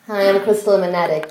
Hi, I'm Crystal. I'm an addict.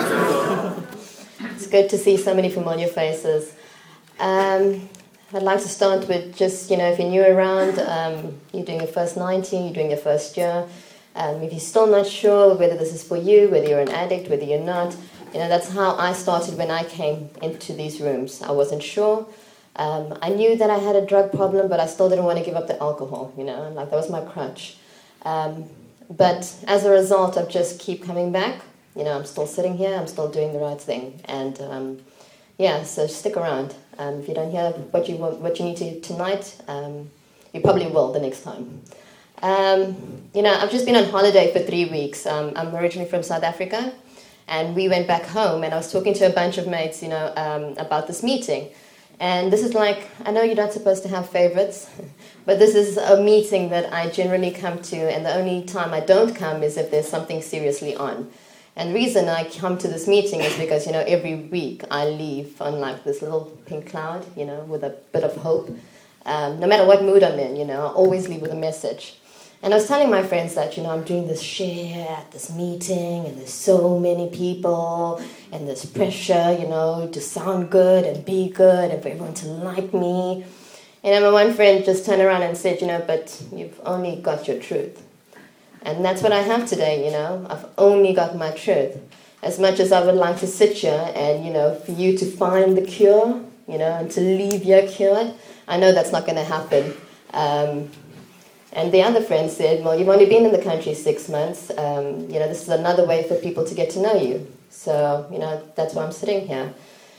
It's good to see so many familiar faces. I'd like to start with just, if you're new around, you're doing your first 90, you're doing your first year. If you're still not sure whether this is for you, whether you're an addict, whether you're not, that's how I started when I came into these rooms. I wasn't sure. I knew that I had a drug problem, but I still didn't want to give up the alcohol, that was my crutch. But as a result of just keep coming back, I'm still sitting here, I'm still doing the right thing. And so stick around. If you don't hear what you need to tonight, you probably will the next time. I've just been on holiday for 3 weeks. I'm originally from South Africa, and we went back home, and I was talking to a bunch of mates, about this meeting. And this is I know you're not supposed to have favorites, but this is a meeting that I generally come to, and the only time I don't come is if there's something seriously on. And the reason I come to this meeting is because, every week I leave on this little pink cloud, with a bit of hope. No matter what mood I'm in, I always leave with a message. And I was telling my friends that, I'm doing this share at this meeting, and there's so many people, and there's pressure, to sound good and be good, and for everyone to like me. And my one friend just turned around and said, but you've only got your truth. And that's what I have today, I've only got my truth. As much as I would like to sit here and, for you to find the cure, and to leave your cured, I know that's not going to happen. And the other friend said, well, you've only been in the country 6 months. This is another way for people to get to know you. So, that's why I'm sitting here.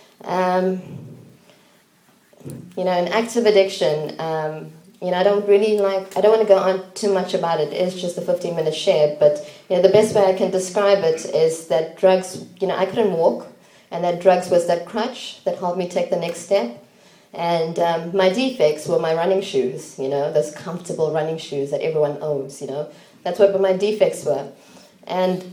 In active addiction, I don't want to go on too much about it. It's just a 15-minute share. But, the best way I can describe it is that drugs, I couldn't walk. And that drugs was that crutch that helped me take the next step. And my defects were my running shoes, those comfortable running shoes that everyone owns, That's what my defects were. And,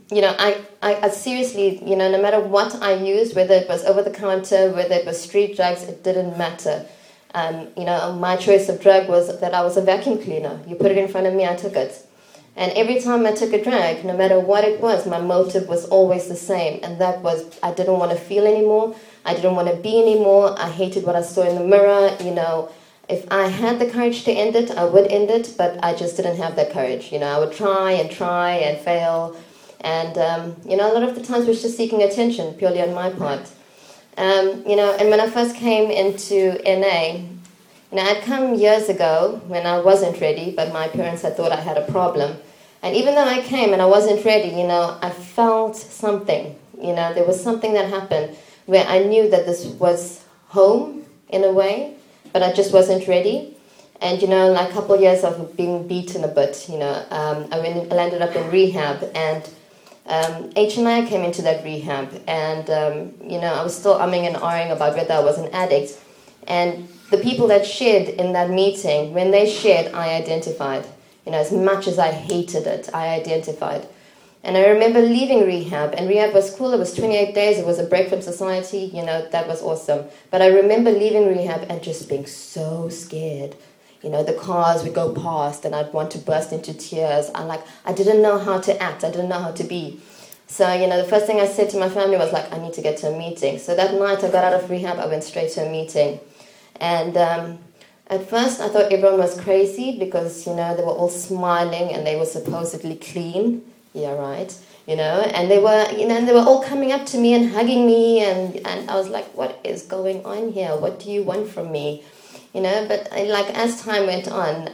I seriously, no matter what I used, whether it was over-the-counter, whether it was street drugs, it didn't matter. My choice of drug was that I was a vacuum cleaner. You put it in front of me, I took it. And every time I took a drag, no matter what it was, my motive was always the same. And that was, I didn't want to feel anymore. I didn't want to be anymore. I hated what I saw in the mirror. If I had the courage to end it, I would end it. But I just didn't have that courage. I would try and fail. And, a lot of the times it was just seeking attention purely on my part. And when I first came into NA, I'd come years ago when I wasn't ready, but my parents had thought I had a problem. And even though I came and I wasn't ready, I felt something. There was something that happened where I knew that this was home in a way, but I just wasn't ready. And, a couple of years of being beaten a bit, I landed up in rehab, and H&I came into that rehab, and, I was still umming and ahhing about whether I was an addict. And the people that shared in that meeting, when they shared, I identified. As much as I hated it, I identified. And I remember leaving rehab, and rehab was cool. It was 28 days. It was a break from society. That was awesome. But I remember leaving rehab and just being so scared. The cars would go past, and I'd want to burst into tears. I didn't know how to act. I didn't know how to be. So, the first thing I said to my family was I need to get to a meeting. So that night I got out of rehab, I went straight to a meeting. And at first I thought everyone was crazy because, they were all smiling and they were supposedly clean. Yeah, right. And they were all coming up to me and hugging me, and I was like, what is going on here? What do you want from me? But as time went on,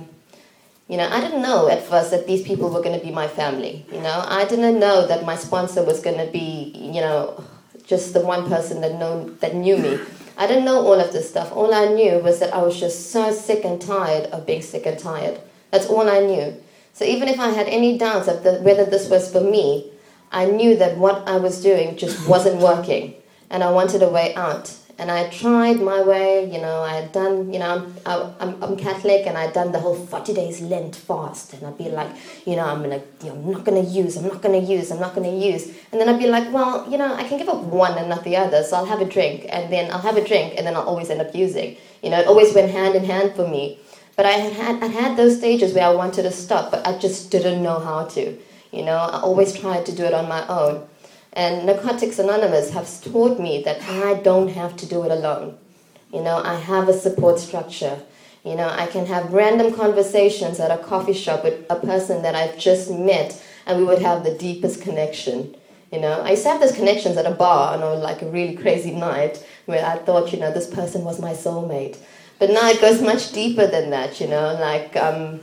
I didn't know at first that these people were going to be my family. I didn't know that my sponsor was going to be, just the one person that knew me. I didn't know all of this stuff. All I knew was that I was just so sick and tired of being sick and tired. That's all I knew. So even if I had any doubts of whether this was for me, I knew that what I was doing just wasn't working, and I wanted a way out. And I tried my way, I had done, I'm Catholic, and I'd done the whole 40 days Lent fast, and I'd be like, I'm not going to use. And then I'd be like, well, I can give up one and not the other, so I'll have a drink, and then I'll always end up using. It always went hand in hand for me. But I had those stages where I wanted to stop, but I just didn't know how to. You know, I always tried to do it on my own. And Narcotics Anonymous has taught me that I don't have to do it alone. You know, I have a support structure. You know, I can have random conversations at a coffee shop with a person that I've just met, and we would have the deepest connection. You know, I used to have those connections at a bar on like a really crazy night where I thought, you know, this person was my soulmate. But now it goes much deeper than that, you know, like,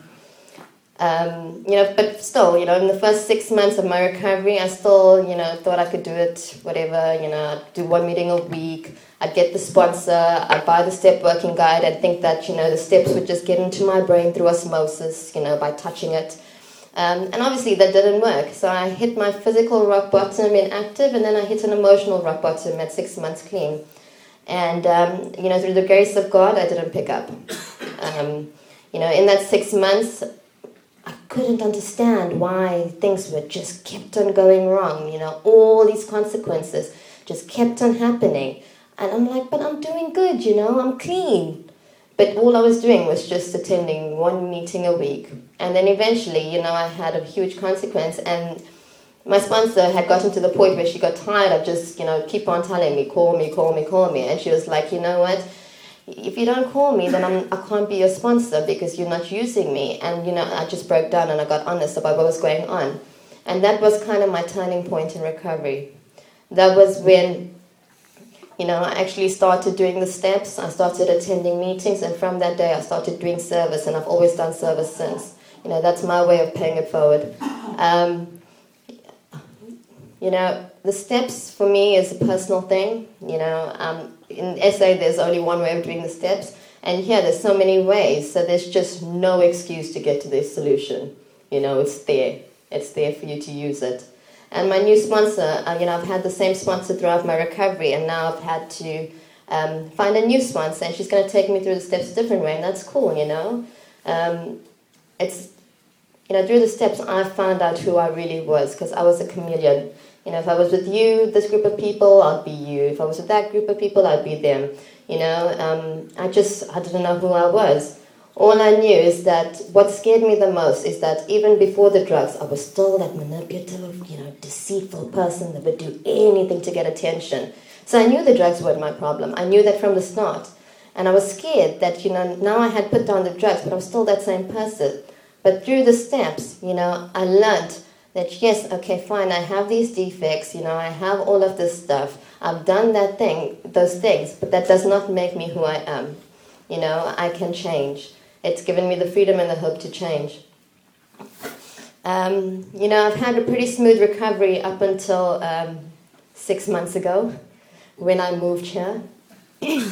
you know, but still, you know, in the first 6 months of my recovery, I still, you know, thought I could do it, whatever, you know, I'd do 1 meeting a week, I'd get the sponsor, I'd buy the step working guide, I'd think that, you know, the steps would just get into my brain through osmosis, you know, by touching it. And obviously that didn't work. So I hit my physical rock bottom in active, and then I hit an emotional rock bottom at 6 months clean. And, you know, through the grace of God, I didn't pick up. You know, in that 6 months, I couldn't understand why things were just kept on going wrong. You know, all these consequences just kept on happening. And I'm like, but I'm doing good, you know, I'm clean. But all I was doing was just attending 1 meeting a week. And then eventually, you know, I had a huge consequence. And my sponsor had gotten to the point where she got tired of just, you know, keep on telling me, call me, call me, call me. And she was like, you know what? If you don't call me, then I can't be your sponsor because you're not using me. And, you know, I just broke down and I got honest about what was going on. And that was kind of my turning point in recovery. That was when, you know, I actually started doing the steps. I started attending meetings. And from that day, I started doing service. And I've always done service since. You know, that's my way of paying it forward. You know, the steps for me is a personal thing. You know, in SA, there's only one way of doing the steps. And here, there's so many ways. So there's just no excuse to get to this solution. You know, it's there. It's there for you to use it. And my new sponsor, you know, I've had the same sponsor throughout my recovery. And now I've had to find a new sponsor. And she's going to take me through the steps a different way. And that's cool, you know. It's, you know, through the steps, I found out who I really was. Because I was a chameleon. You know, if I was with you, this group of people, I'd be you. If I was with that group of people, I'd be them. You know, I didn't know who I was. All I knew is that what scared me the most is that even before the drugs, I was still that manipulative, you know, deceitful person that would do anything to get attention. So I knew the drugs weren't my problem. I knew that from the start. And I was scared that, you know, now I had put down the drugs, but I was still that same person. But through the steps, you know, I learned that yes, okay, fine, I have these defects, you know, I have all of this stuff. I've done those things, but that does not make me who I am. You know, I can change. It's given me the freedom and the hope to change. You know, I've had a pretty smooth recovery up until 6 months ago when I moved here. You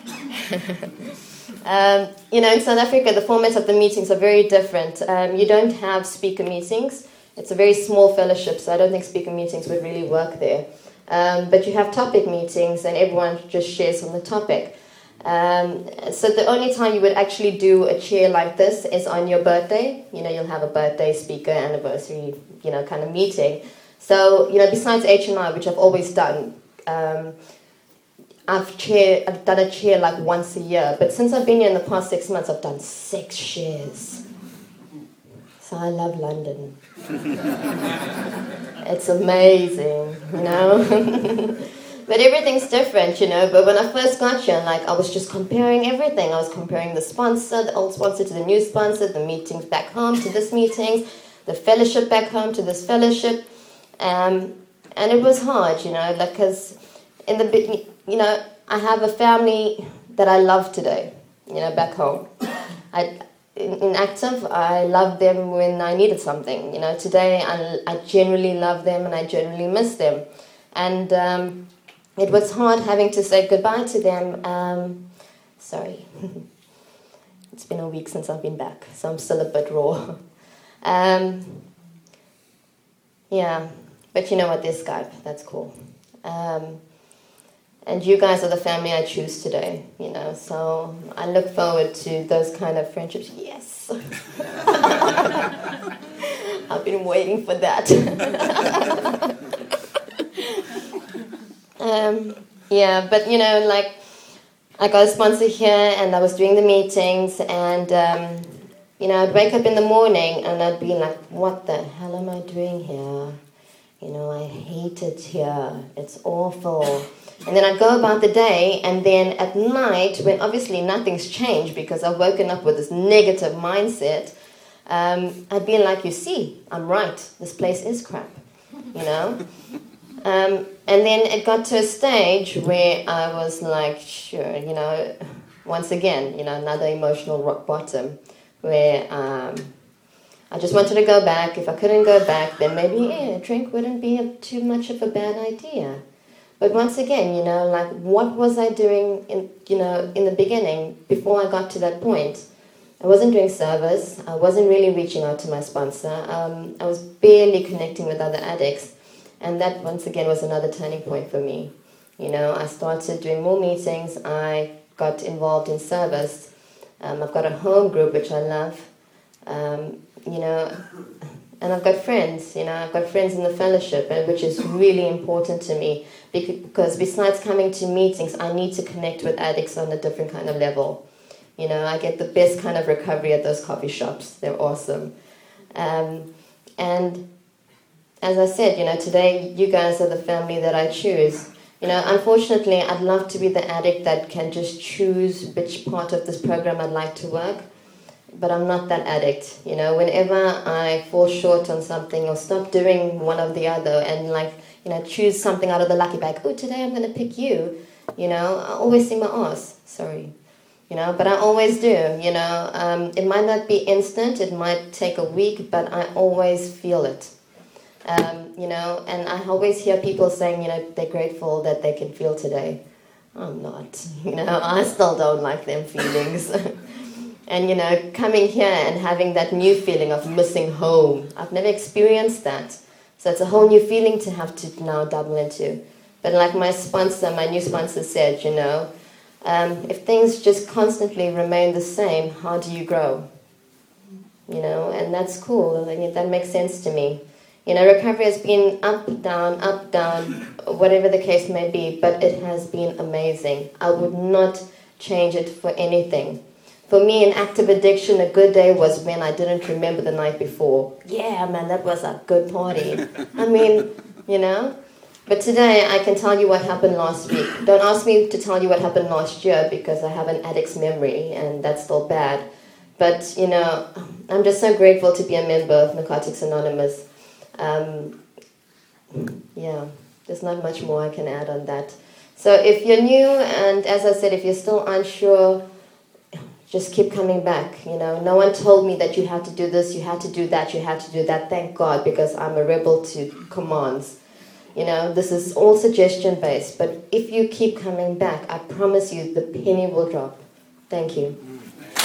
know, in South Africa, the format of the meetings are very different. You don't have speaker meetings. It's a very small fellowship, so I don't think speaker meetings would really work there. But you have topic meetings, and everyone just shares on the topic. So the only time you would actually do a chair like this is on your birthday. You know, you'll have a birthday, speaker, anniversary, you know, kind of meeting. So, you know, besides H&I, which I've always done, I've done a chair like once a year. But since I've been here in the past 6 months, I've done 6 shares. So I love London. It's amazing, you know. But everything's different, you know. But when I first got here, like, I was just comparing everything. I was comparing the sponsor, the old sponsor to the new sponsor, the meetings back home to this meetings, the fellowship back home to this fellowship. And it was hard, you know, like, because in the, you know, I have a family that I love today, you know, back home. In Active, I loved them when I needed something. You know, today I genuinely love them and I genuinely miss them. And it was hard having to say goodbye to them. Sorry. It's been a week since I've been back, so I'm still a bit raw. Yeah, but you know what, there's Skype. That's cool. And you guys are the family I choose today, you know, so I look forward to those kind of friendships. Yes! I've been waiting for that. Yeah, but, you know, like, I got a sponsor here, and I was doing the meetings, and, I'd wake up in the morning and I'd be like, what the hell am I doing here? I hate it here. It's awful. And then I'd go about the day, and then at night, when obviously nothing's changed because I've woken up with this negative mindset, I'd be like, you see, I'm right. This place is crap, And then it got to a stage where I was like, sure, once again, another emotional rock bottom where I just wanted to go back. If I couldn't go back, then maybe a drink wouldn't be too much of a bad idea. But once again, what was I doing in the beginning before I got to that point? I wasn't doing service. I wasn't really reaching out to my sponsor. I was barely connecting with other addicts. And that, once again, was another turning point for me. I started doing more meetings. I got involved in service. I've got a home group, which I love. And I've got friends, I've got friends in the fellowship, which is really important to me because besides coming to meetings, I need to connect with addicts on a different kind of level. I get the best kind of recovery at those coffee shops. They're awesome. And as I said, today you guys are the family that I choose. Unfortunately, I'd love to be the addict that can just choose which part of this program I'd like to work. But I'm not that addict, Whenever I fall short on something or stop doing one or the other and choose something out of the lucky bag. Oh, today I'm going to pick you, I always see my ass. Sorry, but I always do, It might not be instant. It might take a week, but I always feel it, And I always hear people saying, they're grateful that they can feel today. I'm not, I still don't like them feelings. And, coming here and having that new feeling of missing home. I've never experienced that. So it's a whole new feeling to have to now double into. But like my new sponsor said, if things just constantly remain the same, how do you grow? And that's cool. That makes sense to me. Recovery has been up, down, whatever the case may be, but it has been amazing. I would not change it for anything. For me, in active addiction, a good day was when I didn't remember the night before. Yeah, man, that was a good party. I mean, But today, I can tell you what happened last week. Don't ask me to tell you what happened last year because I have an addict's memory, and that's still bad. But, I'm just so grateful to be a member of Narcotics Anonymous. There's not much more I can add on that. So if you're new, and as I said, if you're still unsure, just keep coming back. No one told me that you had to do this, you had to do that, you had to do that. Thank God, because I'm a rebel to commands. This is all suggestion-based. But if you keep coming back, I promise you the penny will drop. Thank you.